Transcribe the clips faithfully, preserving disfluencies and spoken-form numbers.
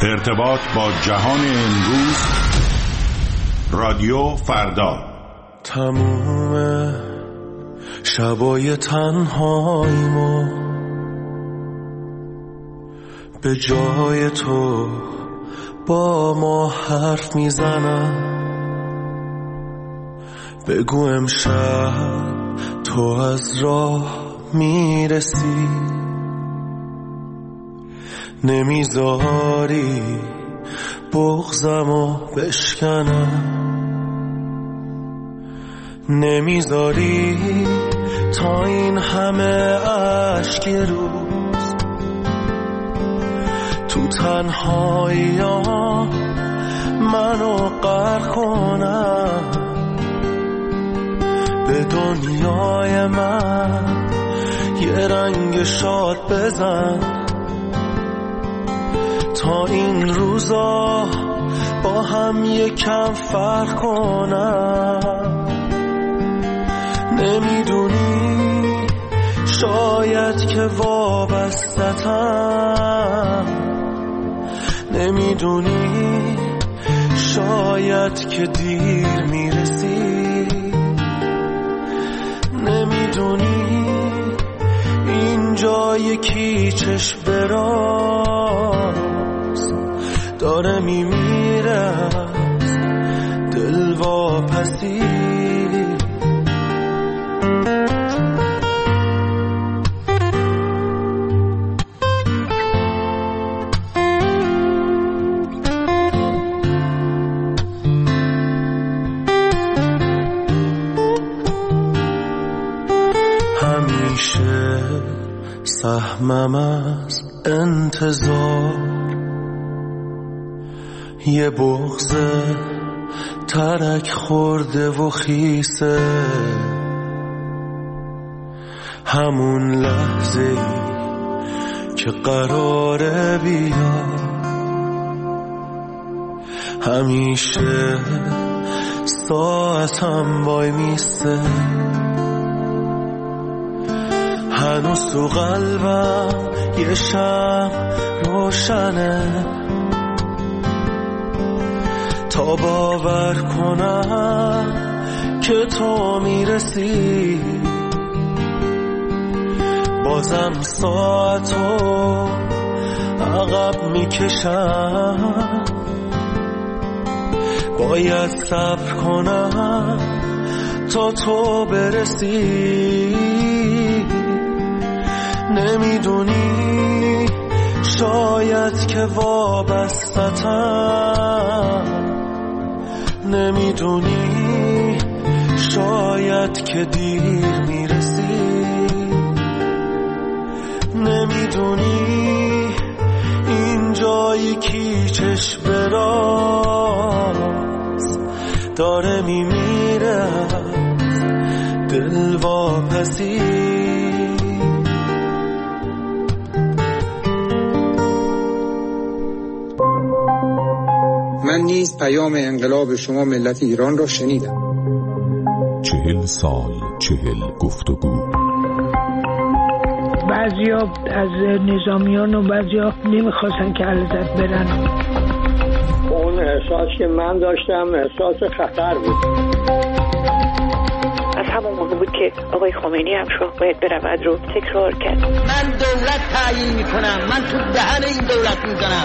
ارتباط با جهان امروز، رادیو فردا. تموم شبای تنهاییمو به جای تو با ما حرف میزنم. بگو امشب تو از راه میرسی، نمیذاری بغضمو بشکنم، نمیذاری تا این همه عشق روز تو تنهایی‌ها منو غرق کنم. به دنیای من یه رنگ شاد بزن تا این روزا با هم یکم فرق کنم. نمیدونی شاید که وابسته‌ام، نمیدونی شاید که دیر میرسی، نمیدونی اینجا یکی چشم براز داره میمیره دل واپسی. سهمم از انتظار یه بغض ترک خورده و خیسه، همون لحظه ای که قراره بیا همیشه ساعتم وای میسته. هنوز تو قلبم یه شمع روشنه تا باور کنم که تو میرسی. بازم ساعتو عقب میکشم، باید صبر کنم تا تو برسی. نمیدونی شاید که وابسته‌ام، نمیدونی شاید که دیر میرسی، نمیدونی اینجا یکی چشم براز داره میمیره دل واپسی. من نیز پیام انقلاب شما ملت ایران را شنیدم. چهل سال چهل گفتگو. بعضیا از نظامیان و بعضیا نمیخواستن که علیزاده برن. اون احساس که من داشتم احساس خطر بود. از همون موقع بود که آقای خمینی هم شاه باید برود رو تکرار کرد. من دولت تعیین میکنم، من تو دهن این دولت میزنم.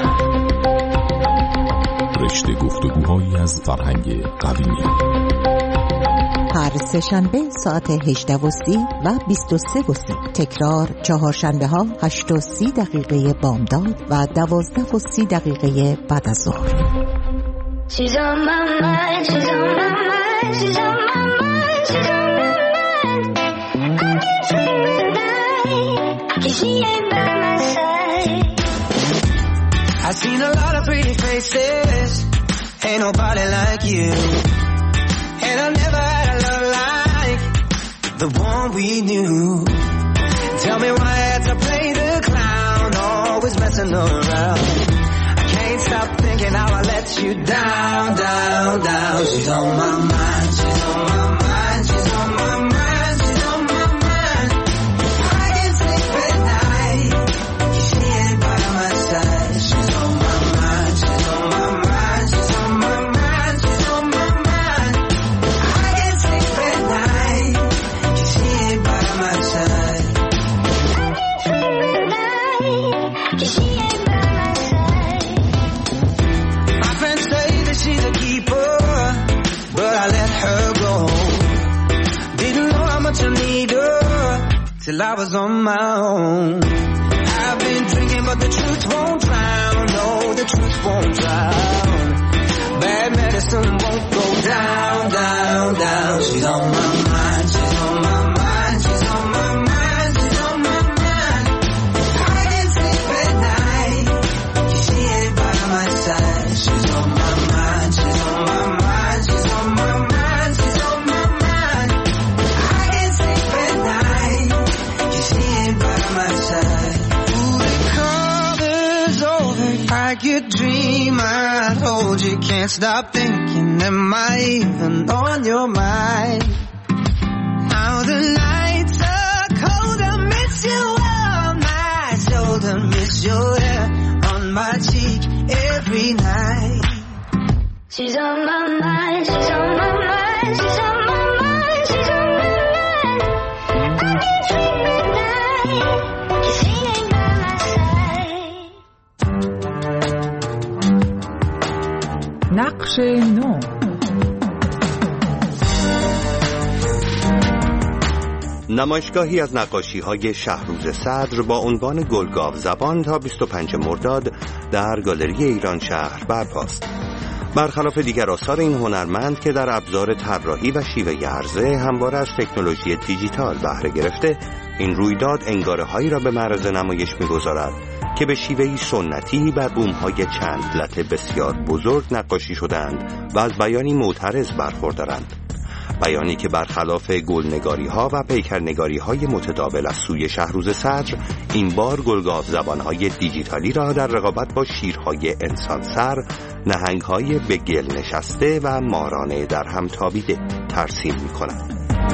رشته گفتگوهایی از فرهنگ قدیمی. هر سه شنبه ساعت هجده و سی و بیست و سه و سی. تکرار چهارشنبه ها هشت و سی دقیقه بامداد و دوازده و سی دقیقه بعد از ظهر. She's on my mind, she's on my mind, she's on my mind, she's on my mind. I can't sleep tonight, cause she ain't by my side. I've seen a lot of pretty faces, ain't nobody like you. And I've never had a love like the one we knew. Tell me why I had to play the clown, always messing around. I can't stop thinking how I let you down, down, down. She's on my mind, she's on my mind, she's on my mind, she's on my mind. I can't sleep at night, she ain't by my side. She's on my mind, she ain't by my side. My friends say that she's a keeper, but I let her go. Didn't know how much I need her till I was on my own. I've been drinking, but the truth won't drown. No, the truth won't drown. Bad medicine won't go down, down, down. She's on my mind, she's on my mind, she's on my mind, she's on my mind. I can't sleep at night, 'cause she ain't by my side. She's on my mind, she's on my mind, she's on my mind, she's on my mind. I can't sleep at night, 'cause she ain't by my side. Ooh, the cover's over, I could dream I'd hold you. Can't stop thinking, am I even on your mind? Now the nights are cold, I miss you on my shoulder, miss your hair on my cheek every night. She's on my mind, she's on my mind, she's on my mind, she's on my mind. I can't sleep at night, 'cause she ain't by my side. نقش نو. نمایشگاهی از نقاشی‌های شهروز صدر با عنوان گلگاو زبان تا بیست و پنجم مرداد در گالری ایران شهر برپاست. برخلاف دیگر آثار این هنرمند که در ابزار طراحی و شیوه عرضه همواره از تکنولوژی دیجیتال بهره گرفته، این رویداد انگاره‌هایی را به معرض نمایش می‌گذارد که به شیوهی سنتی بر بوم‌های چند لته بسیار بزرگ نقاشی شدند و از بیانی معترض برخوردارند. بیانی که برخلاف گلنگاری‌ها و پیکرنگاری‌های متداول از سوی شهروز صدر، این بار گلگاو زبان‌های دیجیتالی را در رقابت با شیرهای انسانسر، نهنگ‌های به گل نشسته و مارانه در هم تابیده ترسیم می‌کند.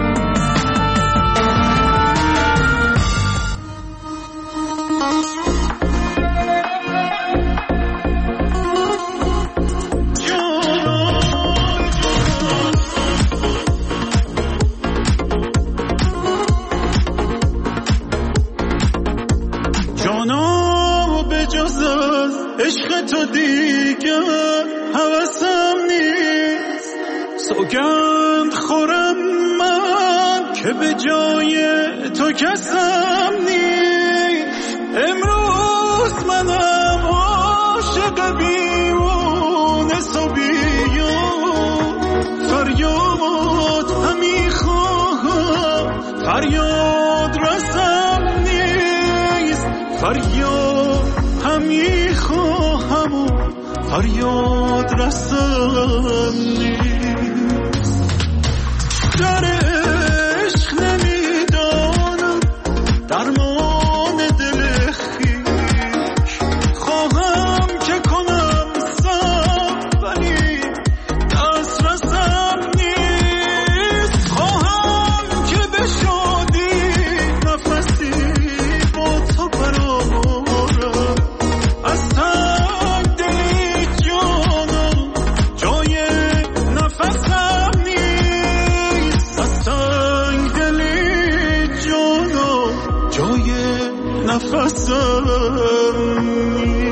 عشق تو دیگه هوسم نیست، سوگند خورم من که به جای تو کسم نیست. امروز منم عاشق بیمونه صبیون، فریاد همی خواهم فریاد رسم نیست، فریاد همی خواهم و فریاد رسم نیست. در عشق نمیدانم درمان دل خویش، خواهم که کنم صبر ولی دست رسم نیست. خواهم که به شادی نفسی با تو برآورم، از تنگ دلی جانم جای نفسم نیست، از تنگ دلی جانم جای نفسم نیست.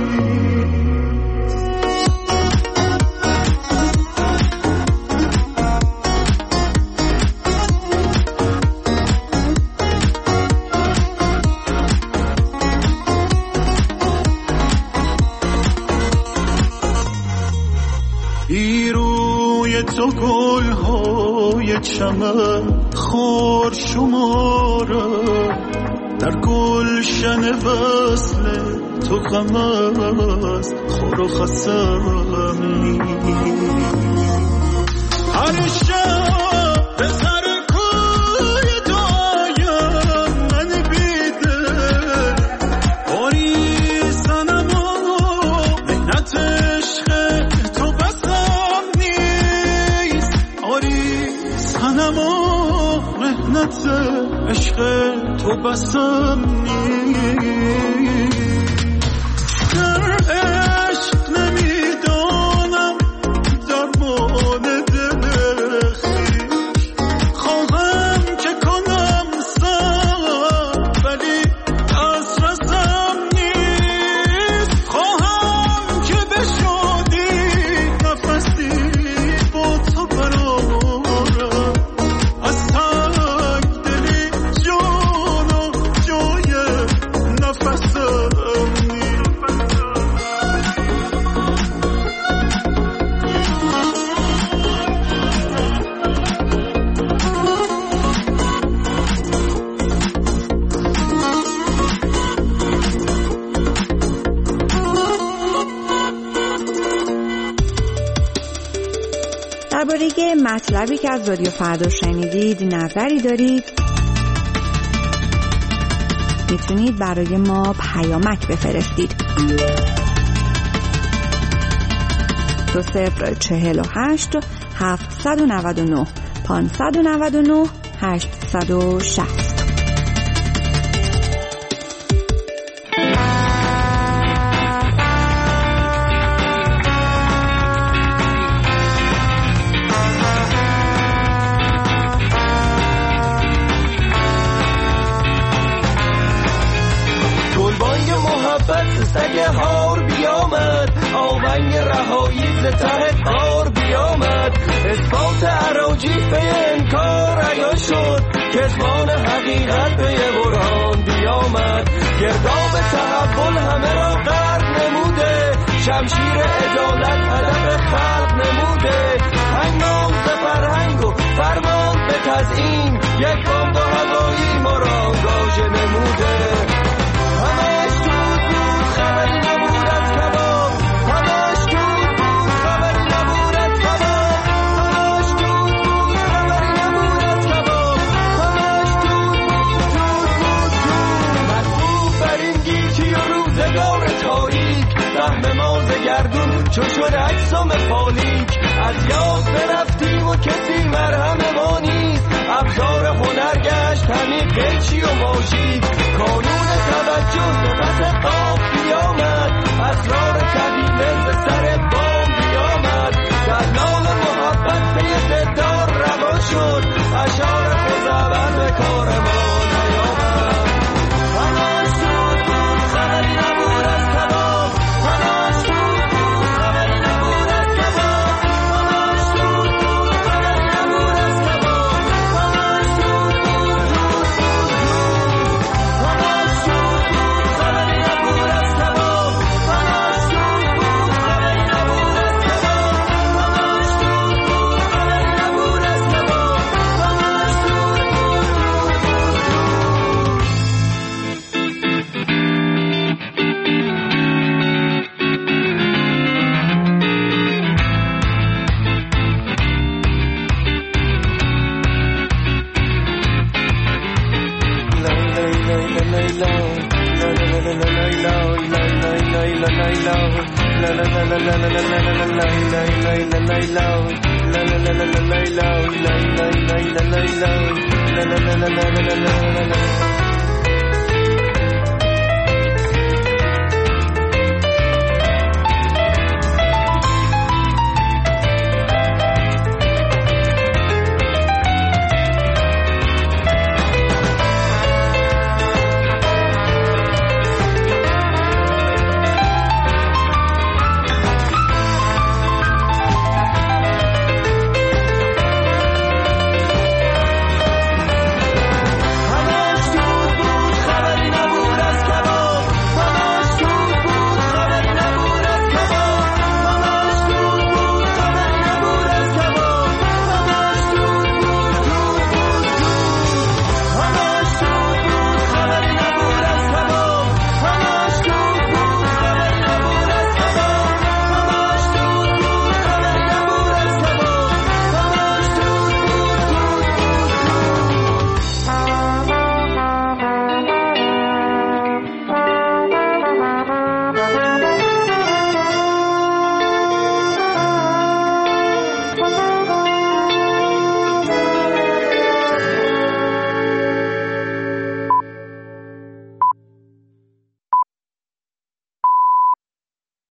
روی تو گل‌های چمن خار شماره، در گلشن وصل تو غم است خور و خسم نیست. هر شب به سر کوی تو آیم من بیده، باری سنم و مهنت عشق تو بسم نیست، آری سنم و مهنت عشق تو بسم نیست. در عشق نمیدانم درمان دل خویش، خواهم که کنم صبر ولی دست رسم نیست. درباره مطلبی که از رادیو فردا شنیدید نظری دارید میتونید برای ما پیامک بفرستید. دو صفر چهل و هشت هفتصد و نود و نه پانصد و نود و نه هشتصد و شصت. سگه هار بیامد، آونگ رهایی ز ته قار بیامد، اثبات اراجیف انکار عیان شد، کذبان حقیقت به برهان بیامد، گرداب تحول همه را غرق نموده، شمشیر عدالت هدف خلق نموده، هنگام ز فرهنگ و فرمان به تزیین، یک بمب هوایی ما را آنگاژه نموده. همش دود بود خبری نبود از کباب، همش دود بود خبری نبود از کباب، همش دود بود خبری نبود از کباب، همش دود بود دود بود دود. مطلوب بر این گیتی و روزگار تاریک، سهم ما ز گردون چون شد اجسام پالیک، از یاد برفتیم و کسی مرهم ما نیست، ابزار هنر گشت همین قیچی و ماژیک، کانون توجه صفت قاف بیامد، اسرار قدیمه ز سر بام بیامد، در نام محبت پی زدار روان شد، اشعار خزعبل به کار ما نیامد. همش دود بود خبری نبود از کباب، همش دود بود خبری نبود از کباب، همش دود بود خبری نبود از کباب، همش دود بود دود بود دود، همش دود بود خبری نبود از کباب، همش دود بود خبری نبود از کباب، همش دود بود خبری نبود از کباب، همش دود la la la la